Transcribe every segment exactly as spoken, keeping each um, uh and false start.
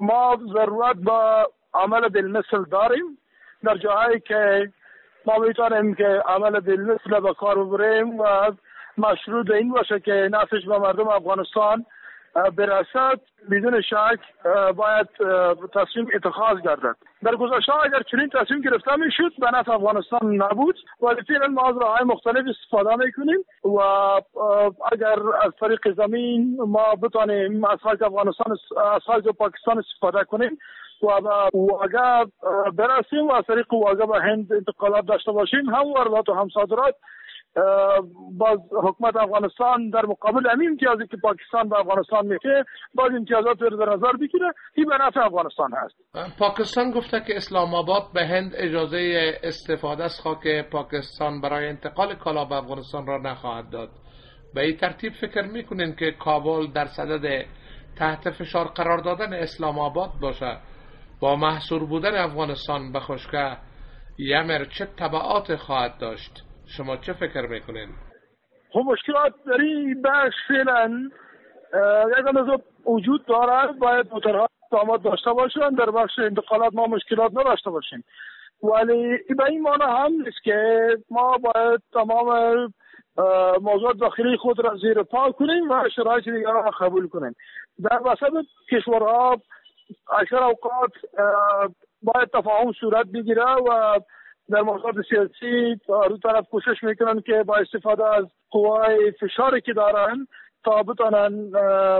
ما ضرورت با عمل بالمثل داریم. در جاهایی که ما میتونیم که عمل بالمثل به کار ببریم و مشروط این باشه که نفعش به مردم افغانستان برسد، بدون شک باید تصمیم اتخاذ گردد. در گذشته اگر چنین تصمیم گرفته میشد به نفع افغانستان نبود، ولی فعلا ما از راههای مختلف استفاده میکنیم و اگر از طریق زمین ما بتانیم از خاک افغانستان از خاک پاکستان استفاده کنیم و به واقع برسیم و از طریق واقع به هند انتقالات داشته باشیم، هم واردات و هم صادرات، باز حکومت افغانستان در مقابل همین امتیازی که پاکستان به افغانستان میده باز امتیازات رو در نظر بگیره، این به نفع افغانستان هست. پاکستان گفته که اسلام آباد به هند اجازه استفاده از خاک پاکستان برای انتقال کالا به افغانستان را نخواهد داد. به این ترتیب فکر میکنین که کابل در صدد تحت فشار قرار دادن اسلام آباد باشه؟ با محصور بودن افغانستان به خشکی یمر چه تبعات خواهد داشت؟ شما چه فکر میکنین؟ خب مشکلات در این بخش فعلا یک اندازه وجود دارد. باید موتورها اقدامات داشته باشن. در بخش انتقالات ما مشکلات نداشته باشیم، ولی به این معنی هم نیست که ما باید تمام موضوعات داخلی خود را زیر پا کنیم و شرایط دیگر را قبول کنیم. در وسط کشورها اکثر اوقات باید تفاهم صورت بگیره و در موضوعات سیاسی رو طرف کوشش میکنن که با استفاده از قوای فشاری که دارن تا بتانن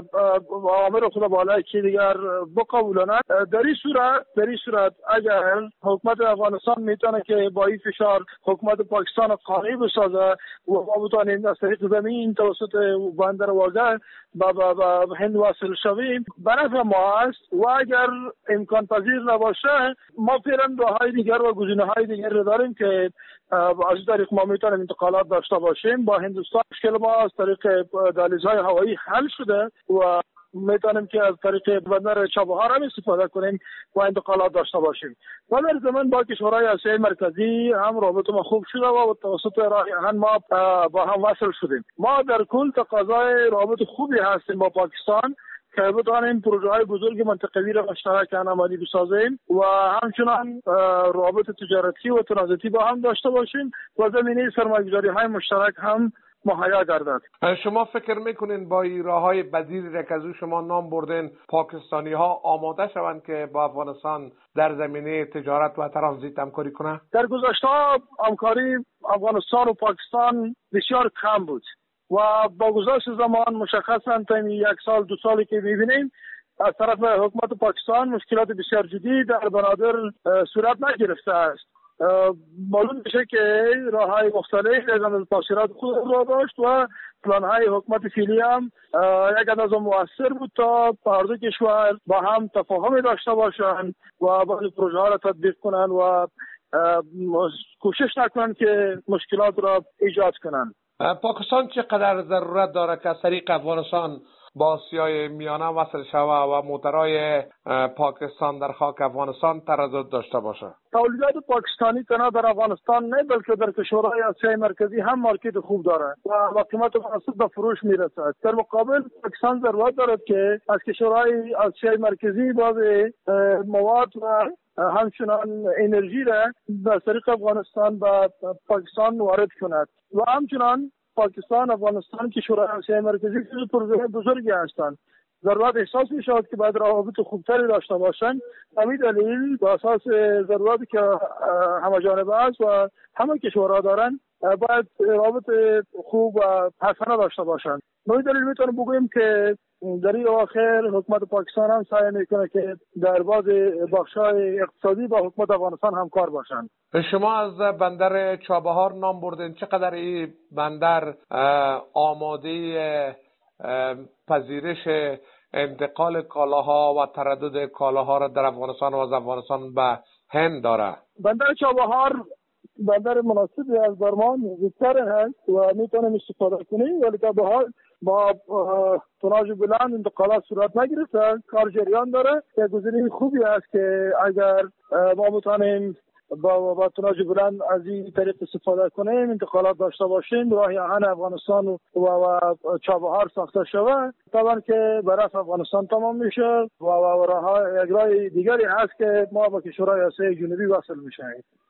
آمر خدا بالای که دیگر بقبولانند. در این صورت در این صورت اگر حکومت افغانستان میتونه که با این فشار حکومت پاکستان قانعی بسازه و ما بتانیم از طریق زمین توسط بندر واگه با هند واصل شویم، به نفع ما است. و اگر امکان پذیر نباشه ما فعلا راههای دیگر و گزینه‌های دیگر رو داریم که از طریق ما میتونیم انتقالات داشته باشیم. با هندوستان مشکل ما از طریق دهلیزهای هوایی حل شده و میتونیم که از طریق بندر چابهار هم استفاده کنیم و انتقالات داشته باشیم. و در زمان با کشورهای آسیای مرکزی هم رابطه ما خوب شده و توسط راه آهن ما با هم وصل شدیم. ما در کل تقاضای رابطه خوبی هستیم با پاکستان که بتوانیم پروژه های بزرگ منطقوی را مشترک عملی بسازیم و همچنان رابطه تجارتی و ترانزیتی با هم داشته باشیم و زمینه سرمایه‌گذاری های مشترک هم مهیا گردد. شما فکر میکنین با این راههای بدیلی که از شما نام بردین پاکستانی ها آماده شوند که با افغانستان در زمینه تجارت و ترانزیت همکاری کنه؟ در گذشته همکاری افغانستان و پاکستان بسیار کم بود و با گذشت زمان مشخصا تا یک سال دو سالی که میبینیم از طرف حکومت پاکستان مشکلات بسیار جدی در بنادر صورت نگرفته است. معلوم میشه که راههای مختلف از تاثیرات خود را داشت و پلانهای حکومت فعلی هم یک اندازه مؤثر بود تا هر دو کشور با هم تفاهم داشته باشند و بعضی پروژه ها را تطبیق کنند و کوشش نکنند که مشکلات را ایجاد کنند. پاکستان چقدر ضرورت داره که از طریق افغانستان با آسیای میانه وصل شوه و موترهای پاکستان در خاک افغانستان تردد داشته باشه؟ تولیدات پاکستانی تنها در افغانستان نه بلکه در کشورهای آسیای مرکزی هم مارکت خوب داره و با قیمت مناسب به فروش میرسد. در مقابل پاکستان ضرورت دارد که از کشورهای آسیای مرکزی بعض مواد و همچنان انرژی را از طریق افغانستان به پاکستان وارد کند و همچنان پاکستان افغانستان کشورهای آسیای مرکزی پروژه بزرگی هستند. ضرورت احساس می شود که باید روابط خوبتری داشته باشند. همین دلیل با اساس ضرورتی که همه جانبه است و همه کشورها دارند باید روابط خوب و حسنه داشته باشند. همین دلیل میتونم بگویم که در این آخر حکومت پاکستان هم سعی میکنه که در بعض بخش‌های اقتصادی با حکومت افغانستان همکار باشند. شما از بندر چابهار نام بردین. چقدر این بندر آماده پذیرش انتقال کالاها و تردد کالاها را در افغانستان و از افغانستان به هند داره؟ بندر چابهار بندر مناسبی از درمان زودتر هست و میتونیم استفاده کنیم، ولی تا به حال با توناژ بلند انتقالات صورت نگرفته. کار جریان داره. یک گزینه خوبی است که اگر ما بتونیم با با توناژ بلند از این طریق استفاده کنیم، انتقالات داشته باشیم، راه آهن افغانستان و, و چابهار ساخته شود، طبعا که برای افغانستان تمام میشه و, و راه یک راه دیگری هست که ما با کشورهای آسیای جنوبی وصل میشیم.